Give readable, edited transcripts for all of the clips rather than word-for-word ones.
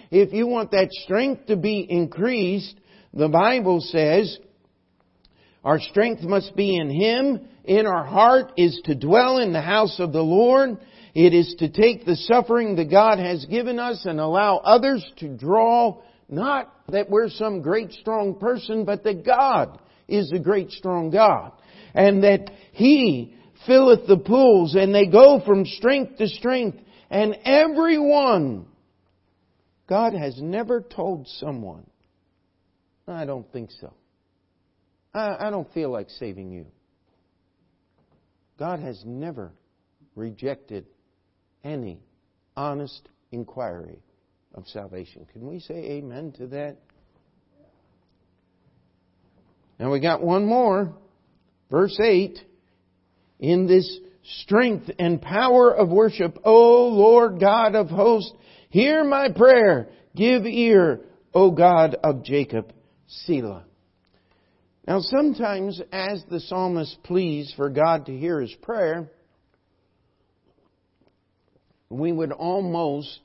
if you want that strength to be increased, the Bible says our strength must be in Him. In our heart is to dwell in the house of the Lord. It is to take the suffering that God has given us and allow others to draw, not that we're some great strong person, but that God is the great strong God. And that He filleth the pools, and they go from strength to strength. And everyone, God has never told someone, I don't think so. I don't feel like saving you. God has never rejected any honest inquiry of salvation. Can we say amen to that? Now we got one more. Verse 8. In this strength and power of worship, O Lord God of hosts, hear my prayer. Give ear, O God of Jacob. Selah. Now sometimes as the psalmist pleads for God to hear his prayer, we would almost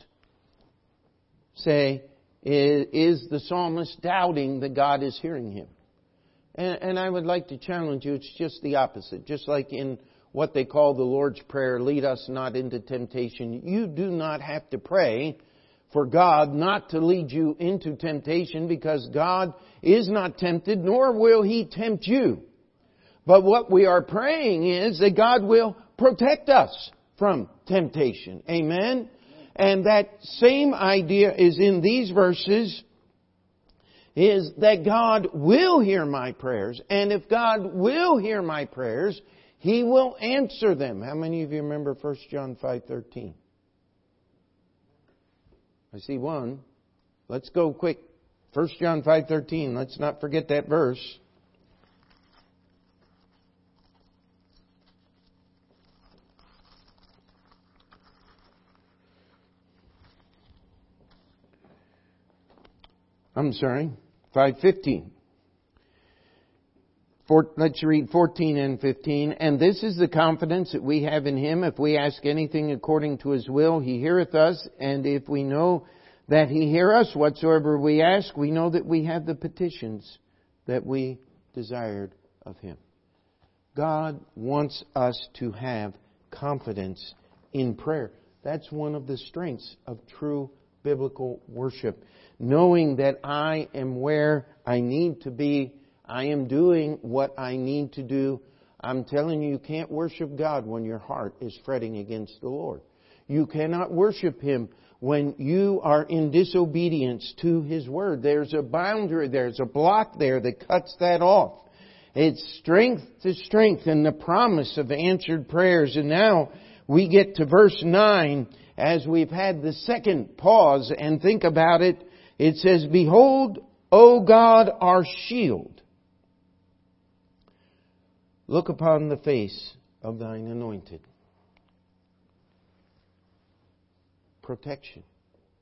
say, is the psalmist doubting that God is hearing him? And I would like to challenge you, it's just the opposite. Just like in what they call the Lord's Prayer, lead us not into temptation. You do not have to pray for God not to lead you into temptation, because God is not tempted, nor will He tempt you. But what we are praying is that God will protect us from temptation. Amen? And that same idea is in these verses, is that God will hear my prayers. And if God will hear my prayers, He will answer them. How many of you remember 1 John 5:13? I see one. Let's go quick. 1 John 5:13. Let's not forget that verse. I'm sorry. 5:15. Let's read 14 and 15. And this is the confidence that we have in Him. If we ask anything according to His will, He heareth us. And if we know that He hear us, whatsoever we ask, we know that we have the petitions that we desired of Him. God wants us to have confidence in prayer. That's one of the strengths of true biblical worship. Knowing that I am where I need to be. I am doing what I need to do. I'm telling you, you can't worship God when your heart is fretting against the Lord. You cannot worship Him when you are in disobedience to His Word. There's a boundary, there's a block there that cuts that off. It's strength to strength and the promise of answered prayers. And now we get to verse 9 as we've had the second pause and think about it. It says, Behold, O God, our shield. Look upon the face of Thine anointed. Protection.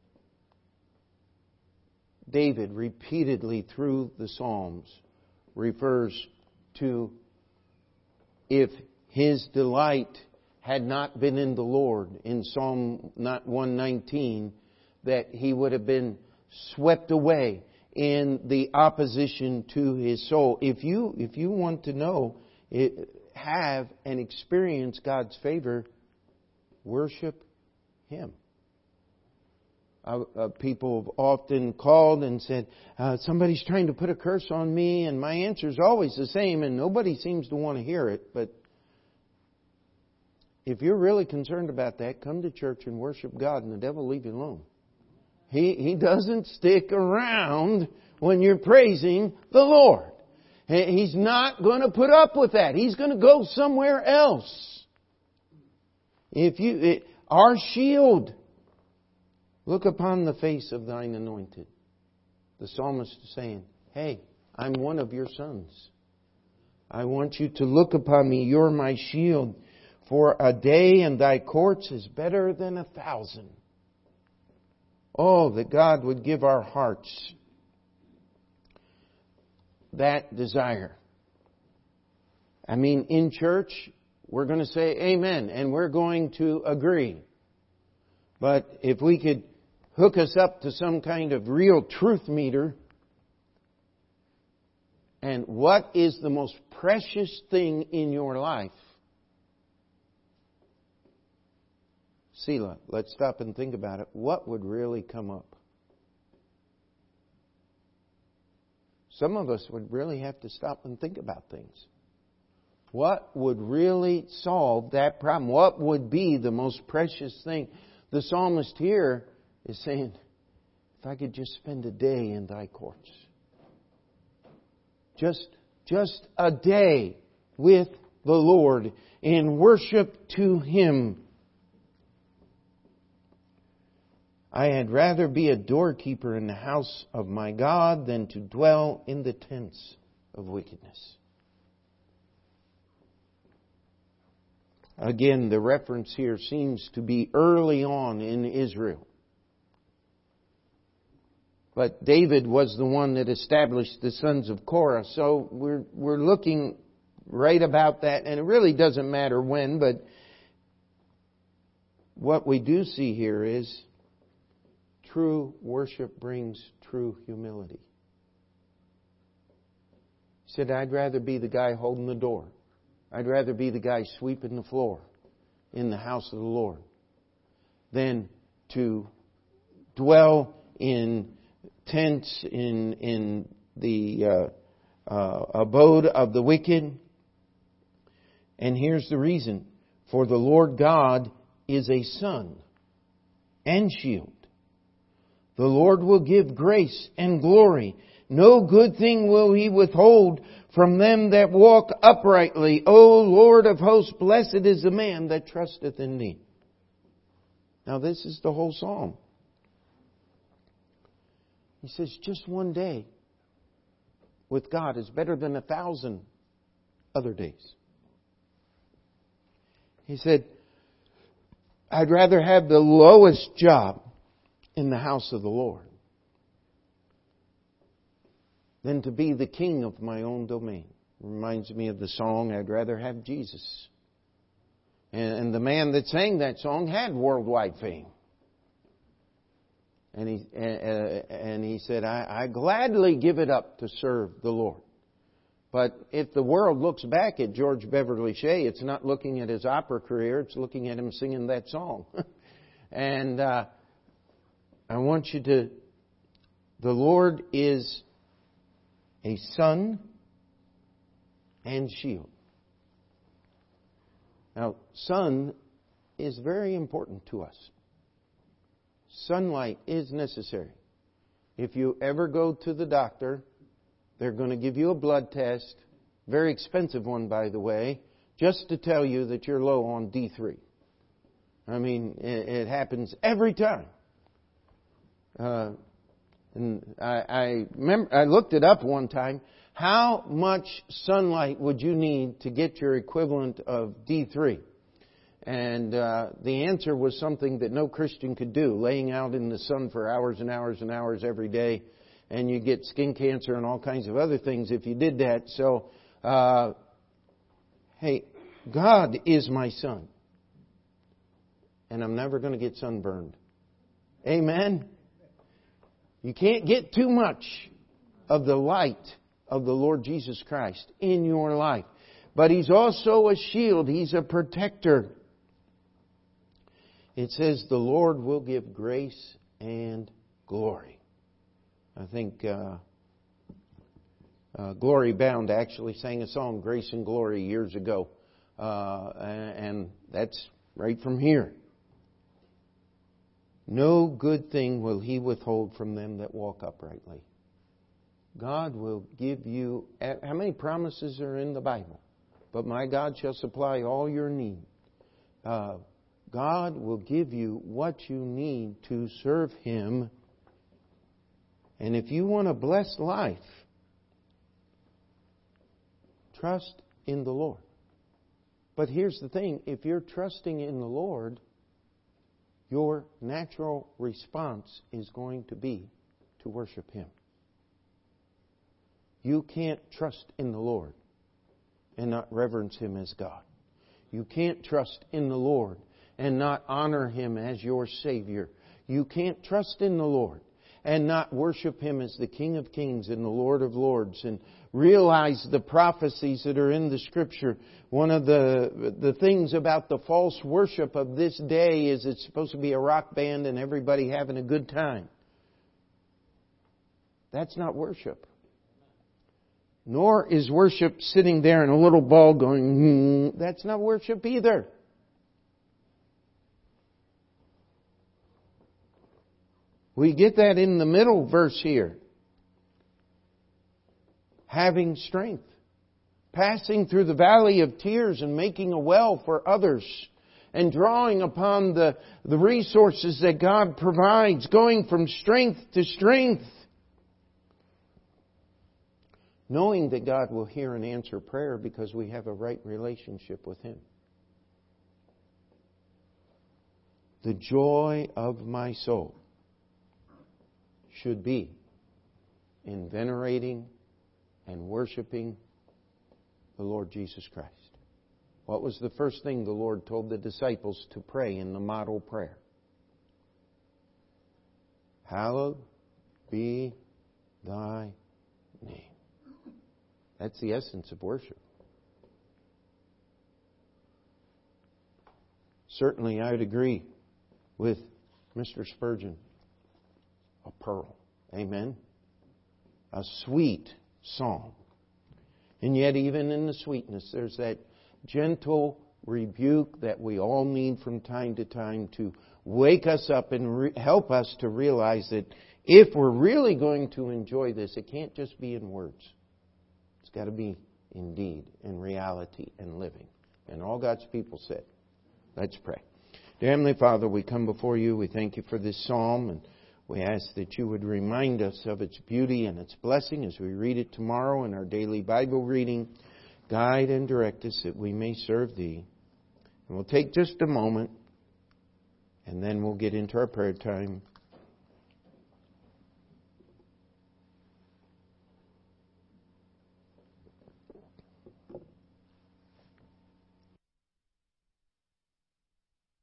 David repeatedly through the Psalms refers to if his delight had not been in the Lord, in Psalm 119, that he would have been swept away in the opposition to his soul. If you want to know, have and experience God's favor, worship Him. People have often called and said, somebody's trying to put a curse on me, and my answer is always the same, and nobody seems to want to hear it. But if you're really concerned about that, come to church and worship God, and the devil will leave you alone. He doesn't stick around when you're praising the Lord. He's not going to put up with that. He's going to go somewhere else. Our shield, look upon the face of Thine anointed. The psalmist is saying, hey, I'm one of your sons. I want you to look upon me. You're my shield. For a day in Thy courts is better than 1,000. Oh, that God would give our hearts that desire. I mean, in church, we're going to say amen, and we're going to agree. But if we could hook us up to some kind of real truth meter. And what is the most precious thing in your life? Selah, let's stop and think about it. What would really come up? Some of us would really have to stop and think about things. What would really solve that problem? What would be the most precious thing? The psalmist here is saying, if I could just spend a day in thy courts. Just a day with the Lord in worship to Him. I had rather be a doorkeeper in the house of my God than to dwell in the tents of wickedness. Again, the reference here seems to be early on in Israel. But David was the one that established the sons of Korah. So we're looking right about that. And it really doesn't matter when, but what we do see here is true worship brings true humility. He said, I'd rather be the guy holding the door. I'd rather be the guy sweeping the floor in the house of the Lord than to dwell in tents in the abode of the wicked. And here's the reason. For the Lord God is a sun and shield. The Lord will give grace and glory. No good thing will He withhold from them that walk uprightly. O Lord of hosts, blessed is the man that trusteth in Thee. Now this is the whole psalm. He says just one day with God is better than 1,000 other days. He said, I'd rather have the lowest job in the house of the Lord than to be the king of my own domain. Reminds me of the song, I'd rather have Jesus. And the man that sang that song had worldwide fame. And he said, I gladly give it up to serve the Lord. But if the world looks back at George Beverly Shea, it's not looking at his opera career, it's looking at him singing that song. And I want you to, the Lord is a sun and shield. Now, sun is very important to us. Sunlight is necessary. If you ever go to the doctor, they're going to give you a blood test, very expensive one by the way, just to tell you that you're low on D3. I mean, it happens every time. And I remember I looked it up one time. How much sunlight would you need to get your equivalent of D3? And the answer was something that no Christian could do, laying out in the sun for hours and hours and hours every day, and you get skin cancer and all kinds of other things if you did that. So, hey, God is my sun, and I'm never going to get sunburned. Amen? You can't get too much of the light of the Lord Jesus Christ in your life. But He's also a shield. He's a protector. It says the Lord will give grace and glory. I think Glory Bound actually sang a song, Grace and Glory, years ago. And that's right from here. No good thing will He withhold from them that walk uprightly. God will give you... How many promises are in the Bible? But my God shall supply all your need. God will give you what you need to serve Him. And if you want a blessed life, trust in the Lord. But here's the thing. If you're trusting in the Lord, your natural response is going to be to worship Him. You can't trust in the Lord and not reverence Him as God. You can't trust in the Lord and not honor Him as your Savior. You can't trust in the Lord and not worship Him as the King of Kings and the Lord of Lords, and realize the prophecies that are in the Scripture. One of the things about the false worship of this day is it's supposed to be a rock band and everybody having a good time. That's not worship. Nor is worship sitting there in a little ball going, That's not worship either. We get that in the middle verse here. Having strength. Passing through the valley of tears and making a well for others. And drawing upon the resources that God provides. Going from strength to strength. Knowing that God will hear and answer prayer because we have a right relationship with Him. The joy of my soul should be in venerating and worshiping the Lord Jesus Christ. What was the first thing the Lord told the disciples to pray in the model prayer? Hallowed be Thy name. That's the essence of worship. Certainly I would agree with Mr. Spurgeon. A pearl. Amen? A sweet song. And yet even in the sweetness, there's that gentle rebuke that we all need from time to time to wake us up and help us to realize that if we're really going to enjoy this, it can't just be in words. It's got to be in deed, in reality, and living. And all God's people said, let's pray. Dear Heavenly Father, we come before You. We thank You for this psalm, and we ask that You would remind us of its beauty and its blessing as we read it tomorrow in our daily Bible reading. Guide and direct us that we may serve Thee. And we'll take just a moment, and then we'll get into our prayer time.